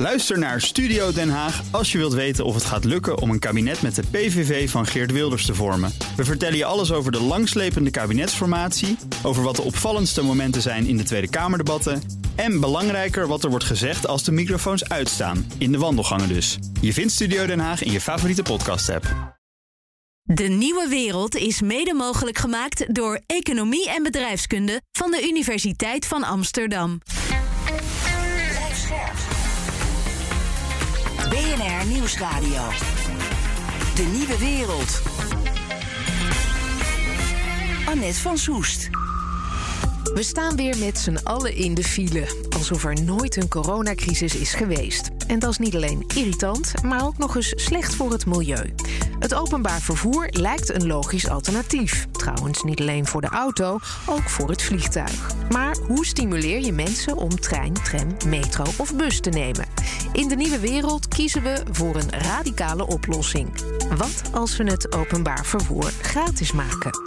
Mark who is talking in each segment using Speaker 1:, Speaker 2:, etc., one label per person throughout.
Speaker 1: Luister naar Studio Den Haag als je wilt weten of het gaat lukken om een kabinet met de PVV van Geert Wilders te vormen. We vertellen je alles over de langslepende kabinetsformatie, over wat de opvallendste momenten zijn in de Tweede Kamerdebatten en belangrijker wat er wordt gezegd als de microfoons uitstaan, in de wandelgangen dus. Je vindt Studio Den Haag in je favoriete podcast-app.
Speaker 2: De Nieuwe Wereld is mede mogelijk gemaakt door Economie en Bedrijfskunde van de Universiteit van Amsterdam.
Speaker 3: Blijf scherp. BNR Nieuwsradio. De Nieuwe Wereld. Annette van Soest.
Speaker 4: We staan weer met z'n allen in de file, alsof er nooit een coronacrisis is geweest. En dat is niet alleen irritant, maar ook nog eens slecht voor het milieu. Het openbaar vervoer lijkt een logisch alternatief. Trouwens, niet alleen voor de auto, ook voor het vliegtuig. Maar hoe stimuleer je mensen om trein, tram, metro of bus te nemen? In de Nieuwe Wereld kiezen we voor een radicale oplossing. Wat als we het openbaar vervoer gratis maken?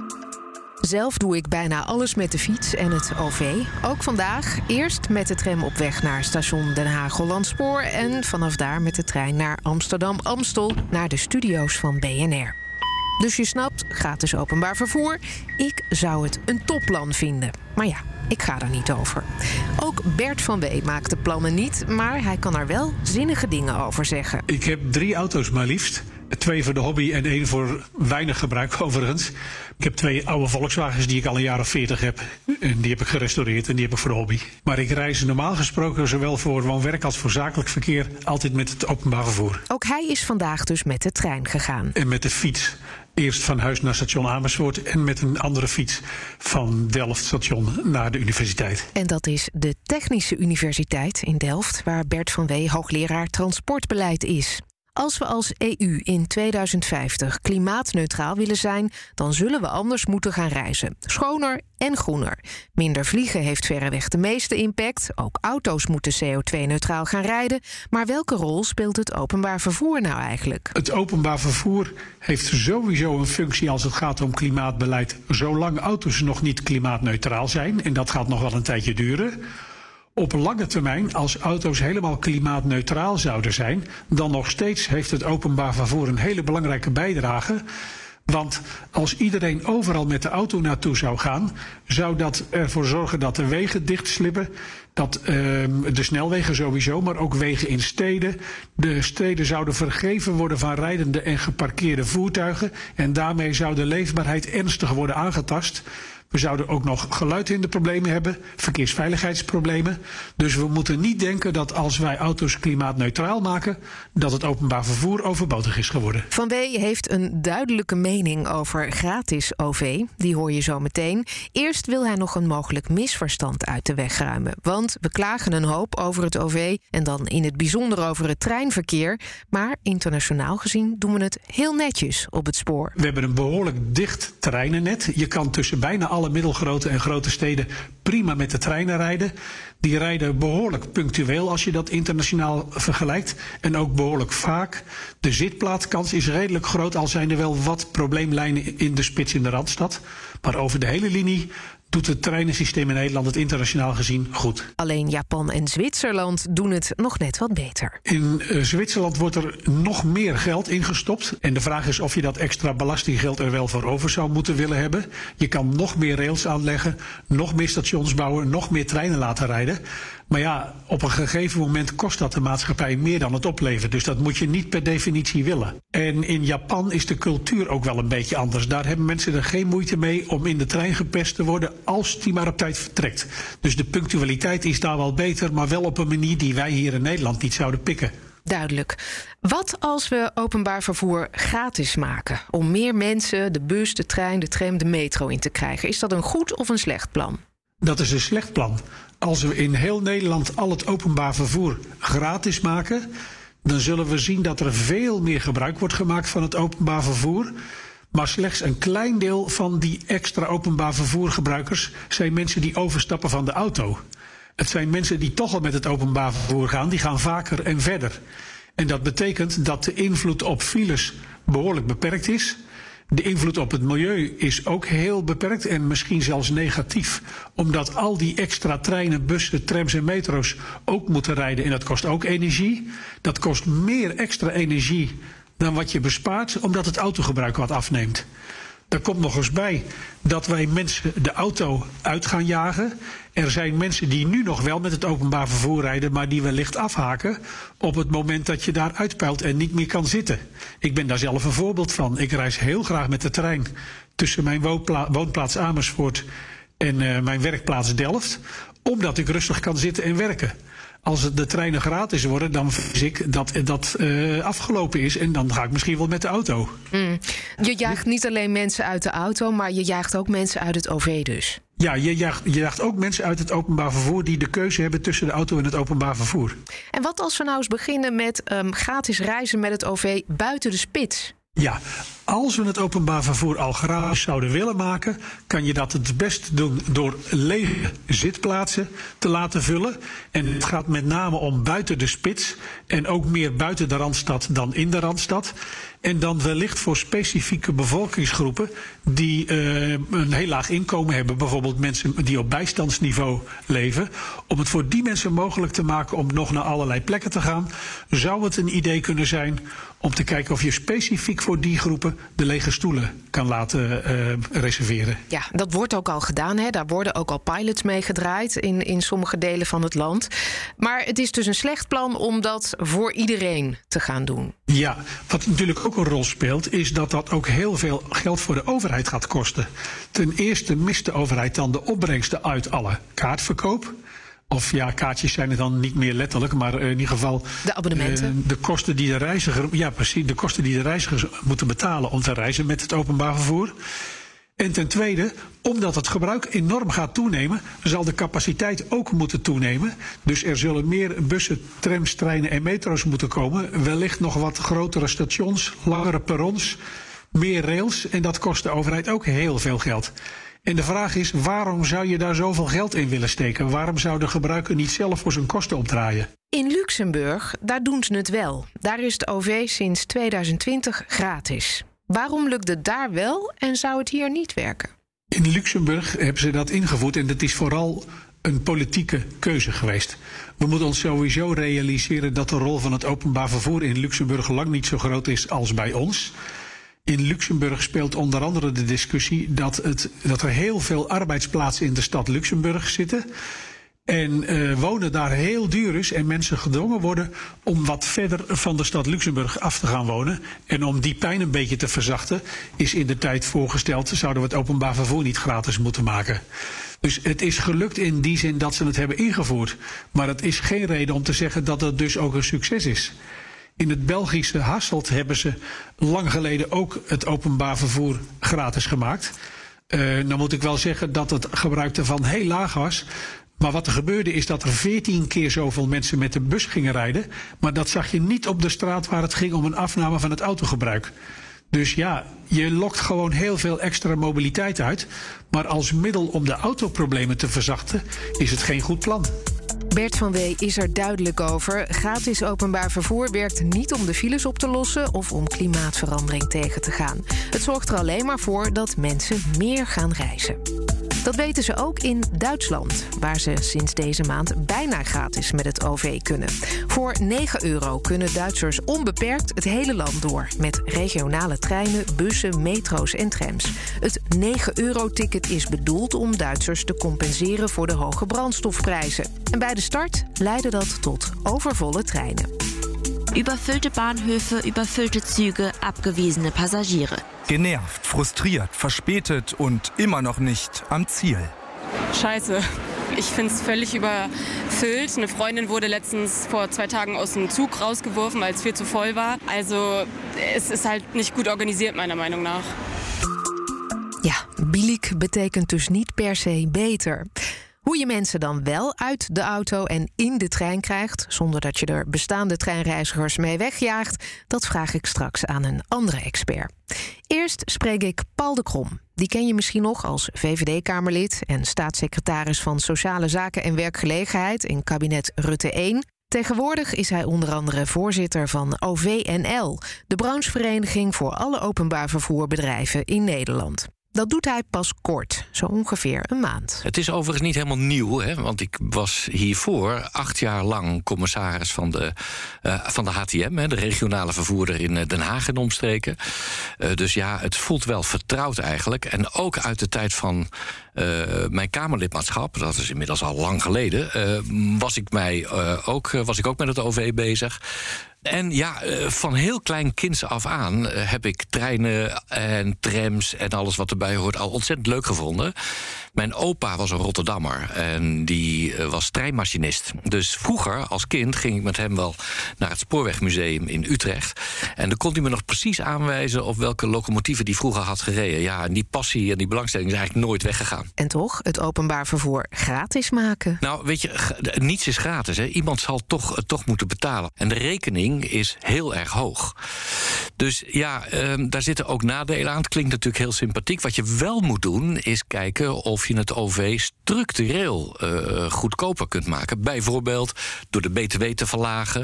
Speaker 4: Zelf doe ik bijna alles met de fiets en het OV. Ook vandaag. Eerst met de tram op weg naar station Den Haag-Hollandspoor en vanaf daar met de trein naar Amsterdam-Amstel naar de studio's van BNR. Dus je snapt, gratis openbaar vervoer. Ik zou het een topplan vinden. Maar ja, ik ga er niet over. Ook Bert van Wee maakt de plannen niet, maar hij kan er wel zinnige dingen over zeggen.
Speaker 5: Ik heb 3 auto's maar liefst. 2 voor de hobby en 1 voor weinig gebruik overigens. Ik heb 2 oude Volkswagens die ik al een jaar of 40 heb. En die heb ik gerestaureerd en die heb ik voor de hobby. Maar ik reis normaal gesproken zowel voor woon-werk als voor zakelijk verkeer altijd met het openbaar vervoer.
Speaker 4: Ook hij is vandaag dus met de trein gegaan.
Speaker 5: En met de fiets. Eerst van huis naar station Amersfoort en met een andere fiets van Delft station naar de universiteit.
Speaker 4: En dat is de Technische Universiteit in Delft, waar Bert van Wee hoogleraar transportbeleid is. Als we als EU in 2050 klimaatneutraal willen zijn, dan zullen we anders moeten gaan reizen. Schoner en groener. Minder vliegen heeft verreweg de meeste impact. Ook auto's moeten CO2-neutraal gaan rijden. Maar welke rol speelt het openbaar vervoer nou eigenlijk?
Speaker 5: Het openbaar vervoer heeft sowieso een functie als het gaat om klimaatbeleid, zolang auto's nog niet klimaatneutraal zijn. En dat gaat nog wel een tijdje duren. Op lange termijn, als auto's helemaal klimaatneutraal zouden zijn, dan nog steeds heeft het openbaar vervoer een hele belangrijke bijdrage. Want als iedereen overal met de auto naartoe zou gaan, zou dat ervoor zorgen dat de wegen dichtslippen. Dat de snelwegen sowieso, maar ook wegen in steden. De steden zouden vergeven worden van rijdende en geparkeerde voertuigen. En daarmee zou de leefbaarheid ernstig worden aangetast. We zouden ook nog geluidhinderproblemen hebben, verkeersveiligheidsproblemen. Dus we moeten niet denken dat als wij auto's klimaatneutraal maken, dat het openbaar vervoer overbodig is geworden.
Speaker 4: Van Wee heeft een duidelijke mening over gratis OV. Die hoor je zo meteen. Eerst wil hij nog een mogelijk misverstand uit de weg ruimen. Want we klagen een hoop over het OV en dan in het bijzonder over het treinverkeer. Maar internationaal gezien doen we het heel netjes op het spoor.
Speaker 5: We hebben een behoorlijk dicht treinennet. Je kan tussen bijna alle middelgrote en grote steden prima met de treinen rijden. Die rijden behoorlijk punctueel als je dat internationaal vergelijkt. En ook behoorlijk vaak. De zitplaatskans is redelijk groot, al zijn er wel wat probleemlijnen in de spits in de Randstad. Maar over de hele linie doet het treinensysteem in Nederland het internationaal gezien goed.
Speaker 4: Alleen Japan en Zwitserland doen het nog net wat beter.
Speaker 5: In Zwitserland wordt er nog meer geld ingestopt. En de vraag is of je dat extra belastinggeld er wel voor over zou moeten willen hebben. Je kan nog meer rails aanleggen, nog meer stations bouwen, nog meer treinen laten rijden. Maar ja, op een gegeven moment kost dat de maatschappij meer dan het oplevert. Dus dat moet je niet per definitie willen. En in Japan is de cultuur ook wel een beetje anders. Daar hebben mensen er geen moeite mee om in de trein gepest te worden als die maar op tijd vertrekt. Dus de punctualiteit is daar wel beter, maar wel op een manier die wij hier in Nederland niet zouden pikken.
Speaker 4: Duidelijk. Wat als we openbaar vervoer gratis maken? Om meer mensen de bus, de trein, de tram, de metro in te krijgen. Is dat een goed of een slecht plan?
Speaker 5: Dat is een slecht plan. Als we in heel Nederland al het openbaar vervoer gratis maken, dan zullen we zien dat er veel meer gebruik wordt gemaakt van het openbaar vervoer. Maar slechts een klein deel van die extra openbaar vervoergebruikers zijn mensen die overstappen van de auto. Het zijn mensen die toch al met het openbaar vervoer gaan, die gaan vaker en verder. En dat betekent dat de invloed op files behoorlijk beperkt is. De invloed op het milieu is ook heel beperkt en misschien zelfs negatief. Omdat al die extra treinen, bussen, trams en metro's ook moeten rijden. En dat kost ook energie. Dat kost meer extra energie dan wat je bespaart, omdat het autogebruik wat afneemt. Daar komt nog eens bij dat wij mensen de auto uit gaan jagen. Er zijn mensen die nu nog wel met het openbaar vervoer rijden, maar die wellicht afhaken op het moment dat je daar uitpeilt en niet meer kan zitten. Ik ben daar zelf een voorbeeld van. Ik reis heel graag met de trein tussen mijn woonplaats Amersfoort en mijn werkplaats Delft, omdat ik rustig kan zitten en werken. Als de treinen gratis worden, dan vrees ik dat dat afgelopen is. En dan ga ik misschien wel met de auto.
Speaker 4: Je jaagt niet alleen mensen uit de auto, maar je jaagt ook mensen uit het OV dus.
Speaker 5: Ja, je jaagt ook mensen uit het openbaar vervoer die de keuze hebben tussen de auto en het openbaar vervoer.
Speaker 4: En wat als we nou eens beginnen met gratis reizen met het OV buiten de spits?
Speaker 5: Ja, als we het openbaar vervoer al gratis zouden willen maken, kan je dat het best doen door lege zitplaatsen te laten vullen. En het gaat met name om buiten de spits en ook meer buiten de Randstad dan in de Randstad. En dan wellicht voor specifieke bevolkingsgroepen die een heel laag inkomen hebben. Bijvoorbeeld mensen die op bijstandsniveau leven. Om het voor die mensen mogelijk te maken om nog naar allerlei plekken te gaan, zou het een idee kunnen zijn om te kijken of je specifiek voor die groepen de lege stoelen kan laten reserveren.
Speaker 4: Ja, dat wordt ook al gedaan. Hè? Daar worden ook al pilots mee gedraaid in sommige delen van het land. Maar het is dus een slecht plan om dat voor iedereen te gaan doen.
Speaker 5: Ja, wat natuurlijk ook een rol speelt, is dat dat ook heel veel geld voor de overheid gaat kosten. Ten eerste mist de overheid dan de opbrengsten uit alle kaartverkoop. Of ja, kaartjes zijn het dan niet meer letterlijk, maar in ieder geval
Speaker 4: de abonnementen.
Speaker 5: De kosten die de reiziger, ja precies, de kosten die de reizigers moeten betalen om te reizen met het openbaar vervoer. En ten tweede, omdat het gebruik enorm gaat toenemen, zal de capaciteit ook moeten toenemen. Dus er zullen meer bussen, trams, treinen en metro's moeten komen. Wellicht nog wat grotere stations, langere perrons, meer rails. En dat kost de overheid ook heel veel geld. En de vraag is, waarom zou je daar zoveel geld in willen steken? Waarom zou de gebruiker niet zelf voor zijn kosten opdraaien?
Speaker 4: In Luxemburg, daar doen ze het wel. Daar is de OV sinds 2020 gratis. Waarom lukt het daar wel en zou het hier niet werken?
Speaker 5: In Luxemburg hebben ze dat ingevoerd en dat is vooral een politieke keuze geweest. We moeten ons sowieso realiseren dat de rol van het openbaar vervoer in Luxemburg lang niet zo groot is als bij ons. In Luxemburg speelt onder andere de discussie dat er heel veel arbeidsplaatsen in de stad Luxemburg zitten. En wonen daar heel duur is en mensen gedwongen worden om wat verder van de stad Luxemburg af te gaan wonen. En om die pijn een beetje te verzachten is in de tijd voorgesteld, zouden we het openbaar vervoer niet gratis moeten maken. Dus het is gelukt in die zin dat ze het hebben ingevoerd. Maar het is geen reden om te zeggen dat het dus ook een succes is. In het Belgische Hasselt hebben ze lang geleden ook het openbaar vervoer gratis gemaakt. Nou moet ik wel zeggen dat het gebruik ervan heel laag was. Maar wat er gebeurde is dat er 14 keer zoveel mensen met de bus gingen rijden. Maar dat zag je niet op de straat waar het ging om een afname van het autogebruik. Dus ja, je lokt gewoon heel veel extra mobiliteit uit. Maar als middel om de autoproblemen te verzachten is het geen goed plan.
Speaker 4: Bert van Wee is er duidelijk over. Gratis openbaar vervoer werkt niet om de files op te lossen of om klimaatverandering tegen te gaan. Het zorgt er alleen maar voor dat mensen meer gaan reizen. Dat weten ze ook in Duitsland, waar ze sinds deze maand bijna gratis met het OV kunnen. Voor €9 kunnen Duitsers onbeperkt het hele land door, met regionale treinen, bussen, metro's en trams. Het €9-ticket is bedoeld om Duitsers te compenseren voor de hoge brandstofprijzen. En bij de start leidde dat tot overvolle treinen.
Speaker 6: Überfüllte Bahnhöfe, überfüllte Züge, abgewiesene Passagiere.
Speaker 7: Genervt, frustriert, verspätet und immer noch nicht am Ziel.
Speaker 8: Scheiße. Ich finde es völlig überfüllt. Eine Freundin wurde letztens vor 2 Tagen aus dem Zug rausgeworfen, weil es viel zu voll war. Also es ist halt nicht gut organisiert, meiner Meinung nach.
Speaker 4: Ja, billig betekent dus niet per se beter. Hoe je mensen dan wel uit de auto en in de trein krijgt, zonder dat je er bestaande treinreizigers mee wegjaagt, dat vraag ik straks aan een andere expert. Eerst spreek ik Paul de Krom. Die ken je misschien nog als VVD-Kamerlid en staatssecretaris van Sociale Zaken en Werkgelegenheid in kabinet Rutte 1. Tegenwoordig is hij onder andere voorzitter van OVNL, de branchevereniging voor alle openbaar vervoerbedrijven in Nederland. Dat doet hij pas kort, zo ongeveer een maand.
Speaker 9: Het is overigens niet helemaal nieuw, hè? Want ik was hiervoor 8 jaar lang commissaris van de HTM... Hè, de regionale vervoerder in Den Haag en omstreken. Dus ja, het voelt wel vertrouwd eigenlijk. En ook uit de tijd van mijn Kamerlidmaatschap, dat is inmiddels al lang geleden... was ik ook met het OV bezig... En ja, van heel klein kinds af aan heb ik treinen en trams en alles wat erbij hoort al ontzettend leuk gevonden. Mijn opa was een Rotterdammer en die was treinmachinist. Dus vroeger, als kind, ging ik met hem wel naar het Spoorwegmuseum in Utrecht. En dan kon hij me nog precies aanwijzen op welke locomotieven die vroeger had gereden. Ja, en die passie en die belangstelling is eigenlijk nooit weggegaan.
Speaker 4: En toch het openbaar vervoer gratis maken?
Speaker 9: Nou, weet je, niets is gratis. Hè. Iemand zal toch moeten betalen. En de rekening is heel erg hoog. Dus ja, daar zitten ook nadelen aan. Het klinkt natuurlijk heel sympathiek. Wat je wel moet doen, is kijken of je het OV structureel goedkoper kunt maken. Bijvoorbeeld door de BTW te verlagen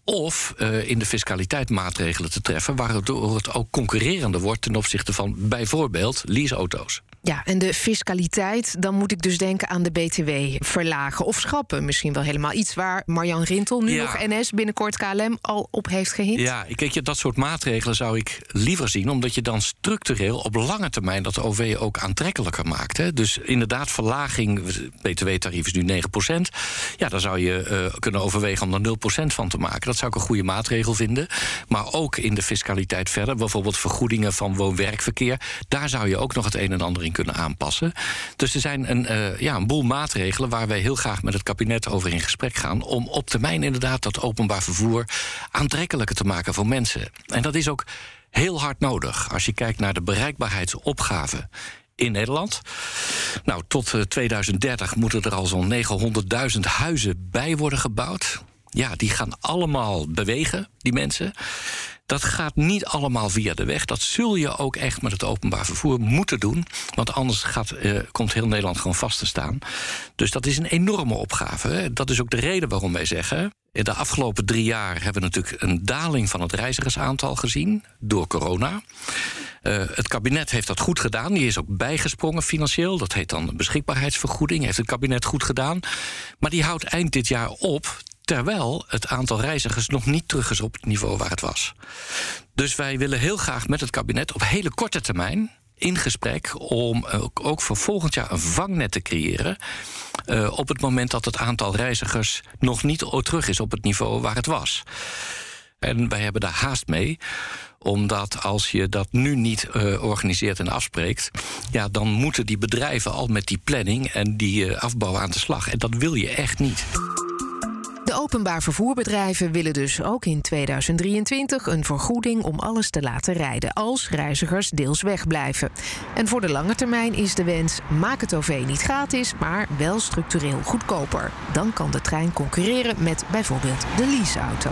Speaker 9: of in de fiscaliteit maatregelen te treffen, waardoor het ook concurrerender wordt ten opzichte van bijvoorbeeld leaseauto's.
Speaker 4: Ja, en de fiscaliteit, dan moet ik dus denken aan de BTW verlagen of schrappen. Misschien wel helemaal iets waar Marjan Rintel, nu nog NS, binnenkort KLM, al op heeft gehind. Ja,
Speaker 9: kijk, dat soort maatregelen zou ik liever zien, omdat je dan structureel op lange termijn dat OV ook aantrekkelijker maakt. Hè. Dus inderdaad, verlaging, BTW-tarief is nu 9%. Ja, daar zou je kunnen overwegen om er 0% van te maken. Dat zou ik een goede maatregel vinden. Maar ook in de fiscaliteit verder, bijvoorbeeld vergoedingen van woon-werkverkeer. Daar zou je ook nog het een en ander in kunnen aanpassen. Dus er zijn een boel maatregelen waar wij heel graag met het kabinet over in gesprek gaan, om op termijn inderdaad dat openbaar vervoer aantrekkelijker te maken voor mensen. En dat is ook heel hard nodig als je kijkt naar de bereikbaarheidsopgave in Nederland. Nou, tot 2030 moeten er al zo'n 900.000 huizen bij worden gebouwd. Ja, die gaan allemaal bewegen, die mensen. Dat gaat niet allemaal via de weg. Dat zul je ook echt met het openbaar vervoer moeten doen. Want anders komt heel Nederland gewoon vast te staan. Dus dat is een enorme opgave. Hè. Dat is ook de reden waarom wij zeggen, in de afgelopen 3 jaar hebben we natuurlijk een daling van het reizigersaantal gezien door corona. Het kabinet heeft dat goed gedaan. Die is ook bijgesprongen financieel. Dat heet dan beschikbaarheidsvergoeding. Heeft het kabinet goed gedaan. Maar die houdt eind dit jaar op, terwijl het aantal reizigers nog niet terug is op het niveau waar het was. Dus wij willen heel graag met het kabinet op hele korte termijn in gesprek om ook voor volgend jaar een vangnet te creëren, op het moment dat het aantal reizigers nog niet terug is op het niveau waar het was. En wij hebben daar haast mee, omdat als je dat nu niet organiseert en afspreekt, ja, dan moeten die bedrijven al met die planning en die afbouw aan de slag. En dat wil je echt niet.
Speaker 4: De openbaar vervoerbedrijven willen dus ook in 2023 een vergoeding om alles te laten rijden als reizigers deels wegblijven. En voor de lange termijn is de wens: maak het OV niet gratis, maar wel structureel goedkoper. Dan kan de trein concurreren met bijvoorbeeld de leaseauto.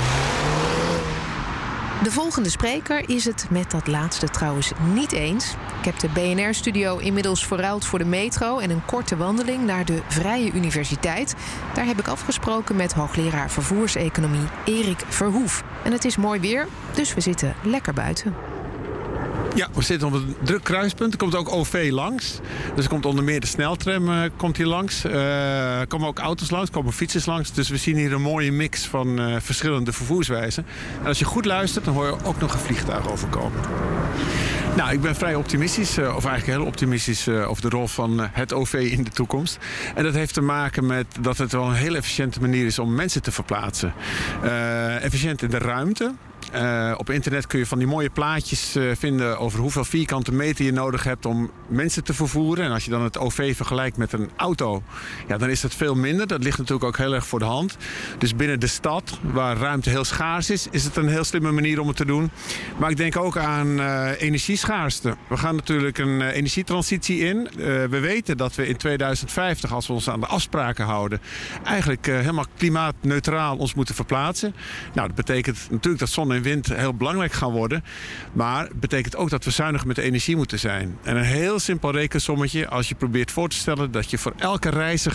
Speaker 4: De volgende spreker is het met dat laatste trouwens niet eens. Ik heb de BNR-studio inmiddels verruild voor de metro en een korte wandeling naar de Vrije Universiteit. Daar heb ik afgesproken met hoogleraar vervoerseconomie Erik Verhoef. En het is mooi weer, dus we zitten lekker buiten.
Speaker 10: Ja, we zitten op een druk kruispunt. Er komt ook OV langs. Dus er komt onder meer de sneltram komt hier langs. Er komen ook auto's langs, er komen fietsers langs. Dus we zien hier een mooie mix van verschillende vervoerswijzen. En als je goed luistert, dan hoor je ook nog een vliegtuig overkomen. Nou, ik ben vrij optimistisch, of eigenlijk heel optimistisch over de rol van het OV in de toekomst. En dat heeft te maken met dat het wel een heel efficiënte manier is om mensen te verplaatsen. Efficiënt in de ruimte. Op internet kun je van die mooie plaatjes vinden over hoeveel vierkante meter je nodig hebt om mensen te vervoeren. En als je dan het OV vergelijkt met een auto, ja, dan is dat veel minder. Dat ligt natuurlijk ook heel erg voor de hand. Dus binnen de stad, waar ruimte heel schaars is het een heel slimme manier om het te doen. Maar ik denk ook aan energieschaarste. We gaan natuurlijk een energietransitie in. We weten dat we in 2050, als we ons aan de afspraken houden, eigenlijk helemaal klimaatneutraal ons moeten verplaatsen. Nou, dat betekent natuurlijk dat zon en wind heel belangrijk gaan worden. Maar het betekent ook dat we zuinig met de energie moeten zijn. En een heel simpel rekensommetje, als je probeert voor te stellen dat je voor elke reiziger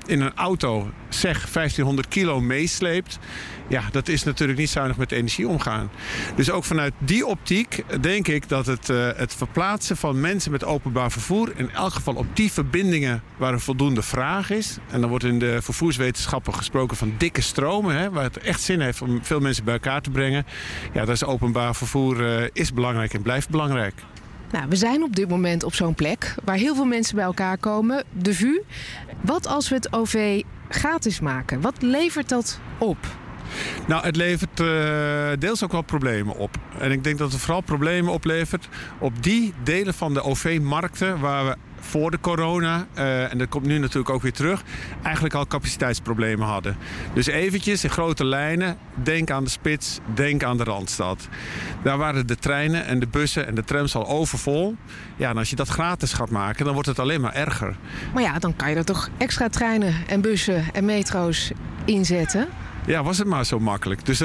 Speaker 10: in een auto, zeg 1500 kilo meesleept... ja, dat is natuurlijk niet zuinig met energie omgaan. Dus ook vanuit die optiek denk ik dat het verplaatsen van mensen met openbaar vervoer... in elk geval op die verbindingen waar een voldoende vraag is... en dan wordt in de vervoerswetenschappen gesproken van dikke stromen... Hè, waar het echt zin heeft om veel mensen bij elkaar te brengen... ja, dat is openbaar vervoer is belangrijk en blijft belangrijk.
Speaker 4: Nou, we zijn op dit moment op zo'n plek waar heel veel mensen bij elkaar komen, de VU. Wat als we het OV gratis maken? Wat levert dat op?
Speaker 10: Nou, het levert deels ook wel problemen op. En ik denk dat het vooral problemen oplevert op die delen van de OV-markten waar we voor de corona, en dat komt nu natuurlijk ook weer terug, eigenlijk al capaciteitsproblemen hadden. Dus eventjes in grote lijnen, denk aan de Spits, denk aan de Randstad. Daar waren de treinen en de bussen en de trams al overvol. Ja, en als je dat gratis gaat maken, dan wordt het alleen maar erger.
Speaker 4: Maar ja, dan kan je er toch extra treinen en bussen en metro's inzetten?
Speaker 10: Ja, was het maar zo makkelijk. Dus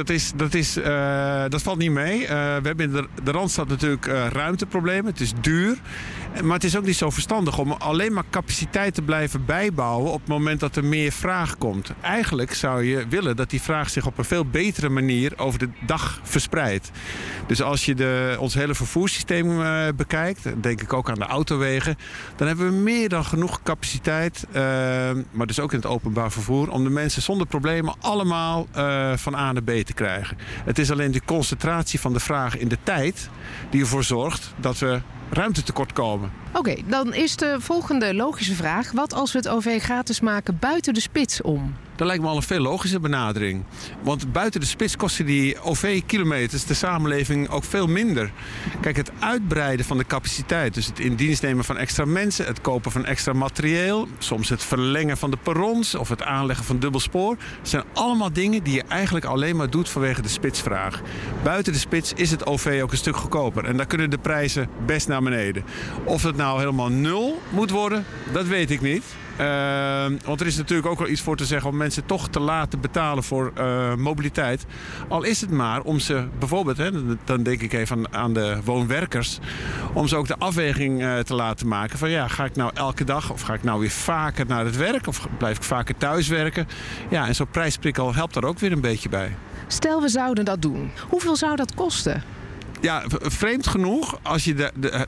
Speaker 10: dat valt niet mee. We hebben in de Randstad natuurlijk ruimteproblemen. Het is duur. Maar het is ook niet zo verstandig om alleen maar capaciteit te blijven bijbouwen op het moment dat er meer vraag komt. Eigenlijk zou je willen dat die vraag zich op een veel betere manier over de dag verspreidt. Dus als je ons hele vervoerssysteem bekijkt, denk ik ook aan de autowegen, dan hebben we meer dan genoeg capaciteit, maar dus ook in het openbaar vervoer, om de mensen zonder problemen allemaal van A naar B te krijgen. Het is alleen de concentratie van de vraag in de tijd die ervoor zorgt dat we ruimtetekort komen.
Speaker 4: Oké, dan is de volgende logische vraag: wat als we het OV gratis maken buiten de Spits om?
Speaker 10: Dat lijkt me al een veel logische benadering. Want buiten de Spits kosten die OV-kilometers de samenleving ook veel minder. Kijk, het uitbreiden van de capaciteit, dus het in dienst nemen van extra mensen, het kopen van extra materieel, soms het verlengen van de perrons of het aanleggen van dubbelspoor, zijn allemaal dingen die je eigenlijk alleen maar doet vanwege de Spitsvraag. Buiten de Spits is het OV ook een stuk goedkoper en daar kunnen de prijzen best naar beneden. Of het nou helemaal nul moet worden, dat weet ik niet. Want er is natuurlijk ook wel iets voor te zeggen om mensen toch te laten betalen voor mobiliteit. Al is het maar om ze bijvoorbeeld, dan denk ik even aan de woonwerkers, om ze ook de afweging te laten maken van ja, ga ik nou elke dag of ga ik nou weer vaker naar het werk of blijf ik vaker thuis werken? Ja, en zo'n prijsprikkel helpt daar ook weer een beetje bij.
Speaker 4: Stel we zouden dat doen. Hoeveel zou dat kosten?
Speaker 10: Ja, vreemd genoeg, als je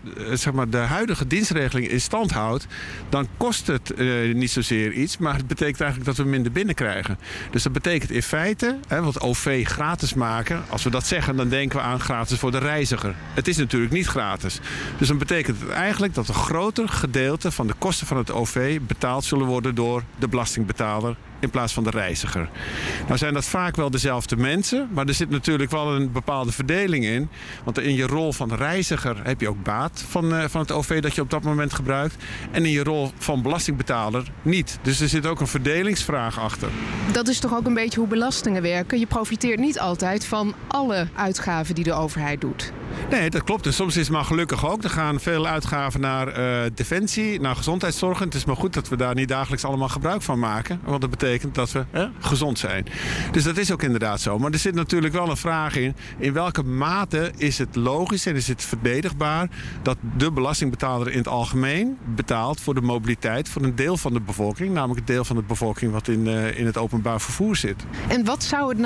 Speaker 10: de huidige dienstregeling in stand houdt, dan kost het niet zozeer iets, maar het betekent eigenlijk dat we minder binnenkrijgen. Dus dat betekent in feite, want OV gratis maken, als we dat zeggen, dan denken we aan gratis voor de reiziger. Het is natuurlijk niet gratis. Dus dan betekent het eigenlijk dat een groter gedeelte van de kosten van het OV betaald zullen worden door de belastingbetaler in plaats van de reiziger. Nou zijn dat vaak wel dezelfde mensen, maar er zit natuurlijk wel een bepaalde verdeling in. Want in je rol van reiziger heb je ook baat van het OV dat je op dat moment gebruikt. En in je rol van belastingbetaler niet. Dus er zit ook een verdelingsvraag achter.
Speaker 4: Dat is toch ook een beetje hoe belastingen werken? Je profiteert niet altijd van alle uitgaven die de overheid doet.
Speaker 10: Nee, dat klopt. En soms is het maar gelukkig ook. Er gaan veel uitgaven naar defensie, naar gezondheidszorg. Het is maar goed dat we daar niet dagelijks allemaal gebruik van maken. Want dat betekent dat we gezond zijn. Dus dat is ook inderdaad zo. Maar er zit natuurlijk wel een vraag in welke mate is het logisch en is het verdedigbaar dat de belastingbetaler in het algemeen betaalt voor de mobiliteit voor een deel van de bevolking. Namelijk het deel van de bevolking wat in het openbaar vervoer zit.
Speaker 4: En wat zou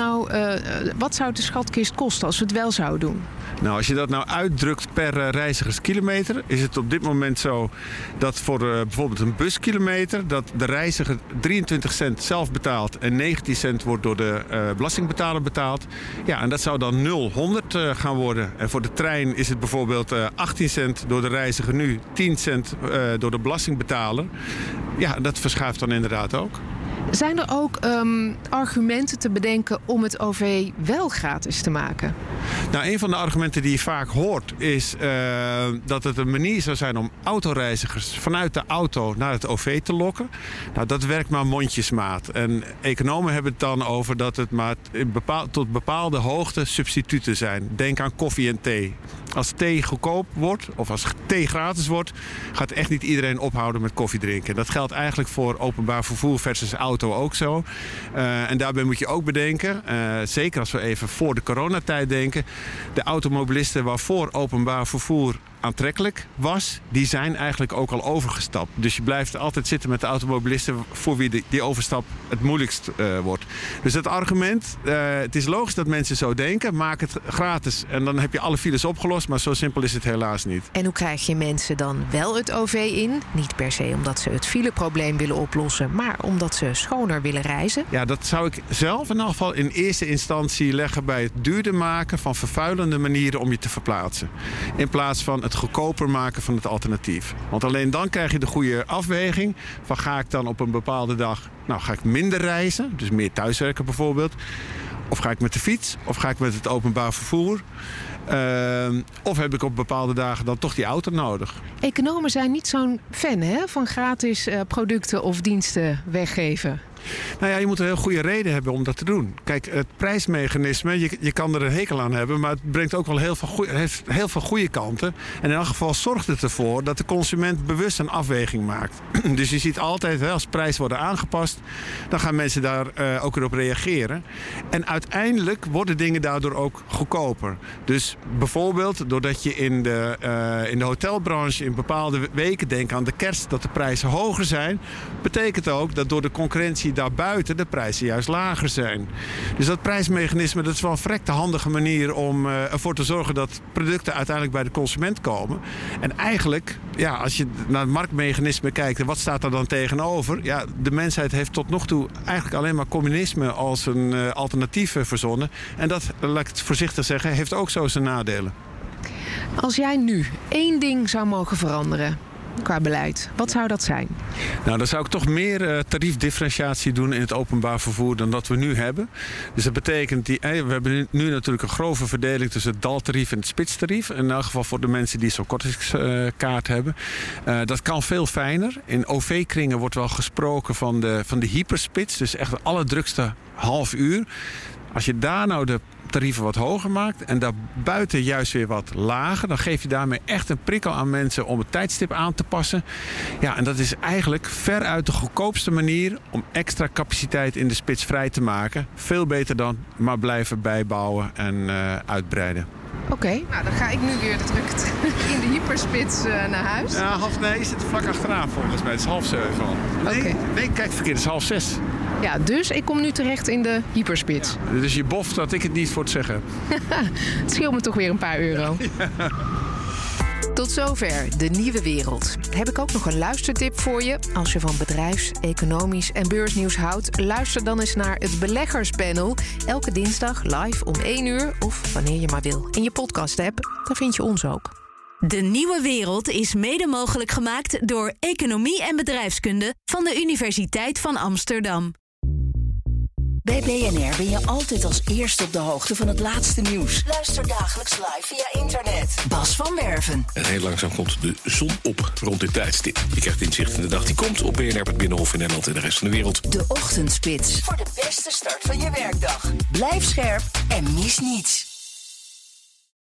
Speaker 4: het de schatkist kosten als we het wel zouden doen?
Speaker 10: Nou, als je dat nou uitdrukt per reizigerskilometer, is het op dit moment zo dat voor bijvoorbeeld een buskilometer dat de reiziger 23 cent zelf betaalt en 19 cent wordt door de belastingbetaler betaald. Ja, en dat zou dan 0,100 gaan worden. En voor de trein is het bijvoorbeeld 18 cent door de reiziger nu, 10 cent door de belastingbetaler. Ja, dat verschuift dan inderdaad ook.
Speaker 4: Zijn er ook argumenten te bedenken om het OV wel gratis te maken?
Speaker 10: Nou, een van de argumenten die je vaak hoort is dat het een manier zou zijn om autoreizigers vanuit de auto naar het OV te lokken. Nou, dat werkt maar mondjesmaat. En economen hebben het dan over dat het maar tot bepaalde hoogte substituten zijn. Denk aan koffie en thee. Als thee goedkoop wordt of als thee gratis wordt, gaat echt niet iedereen ophouden met koffie drinken. Dat geldt eigenlijk voor openbaar vervoer versus auto ook zo. En daarbij moet je ook bedenken, zeker als we even voor de coronatijd denken, de automobilisten waarvoor openbaar vervoer aantrekkelijk was, die zijn eigenlijk ook al overgestapt. Dus je blijft altijd zitten met de automobilisten voor wie die overstap het moeilijkst wordt. Dus het argument, het is logisch dat mensen zo denken, maak het gratis en dan heb je alle files opgelost, maar zo simpel is het helaas niet.
Speaker 4: En hoe krijg je mensen dan wel het OV in? Niet per se omdat ze het fileprobleem willen oplossen, maar omdat ze schoner willen reizen?
Speaker 10: Ja, dat zou ik zelf in ieder geval in eerste instantie leggen bij het duurder maken van vervuilende manieren om je te verplaatsen. In plaats van het goedkoper maken van het alternatief. Want alleen dan krijg je de goede afweging van ga ik dan op een bepaalde dag, ga ik minder reizen, dus meer thuiswerken bijvoorbeeld. Of ga ik met de fiets, of ga ik met het openbaar vervoer. Of heb ik op bepaalde dagen dan toch die auto nodig.
Speaker 4: Economen zijn niet zo'n fan van gratis producten of diensten weggeven.
Speaker 10: Nou ja, je moet een heel goede reden hebben om dat te doen. Kijk, het prijsmechanisme, je kan er een hekel aan hebben, maar het brengt ook wel heeft heel veel goede kanten. En in elk geval zorgt het ervoor dat de consument bewust een afweging maakt. Dus je ziet altijd, als prijzen worden aangepast, dan gaan mensen daar ook weer op reageren. En uiteindelijk worden dingen daardoor ook goedkoper. Dus bijvoorbeeld doordat je in de hotelbranche in bepaalde weken, denk aan de kerst, dat de prijzen hoger zijn, betekent ook dat door de concurrentie daarbuiten de prijzen juist lager zijn. Dus dat prijsmechanisme, dat is wel een verrekte handige manier om ervoor te zorgen dat producten uiteindelijk bij de consument komen. En eigenlijk, als je naar het marktmechanisme kijkt, en wat staat er dan tegenover? Ja, de mensheid heeft tot nog toe eigenlijk alleen maar communisme als een alternatief verzonnen. En dat, laat ik het voorzichtig zeggen, heeft ook zo zijn nadelen.
Speaker 4: Als jij nu 1 ding zou mogen veranderen qua beleid, wat zou dat zijn?
Speaker 10: Nou, dan zou ik toch meer tariefdifferentiatie doen in het openbaar vervoer dan dat we nu hebben. Dus dat betekent, we hebben nu natuurlijk een grove verdeling tussen het daltarief en het spitstarief. In elk geval voor de mensen die zo'n kortingskaart hebben. Dat kan veel fijner. In OV-kringen wordt wel gesproken van de hyperspits, dus echt het allerdrukste half uur. Als je daar nou de tarieven wat hoger maakt en daarbuiten juist weer wat lager, dan geef je daarmee echt een prikkel aan mensen om het tijdstip aan te passen. Ja, en dat is eigenlijk veruit de goedkoopste manier om extra capaciteit in de spits vrij te maken. Veel beter dan maar blijven bijbouwen en uitbreiden.
Speaker 4: Oké, nou dan ga ik nu weer terug in de hyperspits naar huis.
Speaker 10: Ja, je zit er vlak achteraan volgens mij. Het is 6:30 al. Nee, kijk verkeerd, het is 5:30.
Speaker 4: Ja, dus ik kom nu terecht in de hyperspits.
Speaker 10: Ja, dus je boft dat ik het niet voor te zeggen heb.
Speaker 4: Het scheelt me toch weer een paar euro. Ja. Tot zover de nieuwe wereld. Heb ik ook nog een luistertip voor je. Als je van bedrijfs-, economisch en beursnieuws houdt, luister dan eens naar het Beleggerspanel. Elke dinsdag live om 1 uur of wanneer je maar wil. In je podcast-app, daar vind je ons ook.
Speaker 2: De nieuwe wereld is mede mogelijk gemaakt door Economie en Bedrijfskunde van de Universiteit van Amsterdam.
Speaker 3: Bij BNR ben je altijd als eerste op de hoogte van het laatste nieuws. Luister dagelijks live via internet. Bas van Werven.
Speaker 11: En heel langzaam komt de zon op rond dit tijdstip. Je krijgt inzicht in de dag die komt op BNR, het Binnenhof in Nederland en de rest van de wereld.
Speaker 3: De Ochtendspits. Voor de beste start van je werkdag. Blijf scherp en mis niets.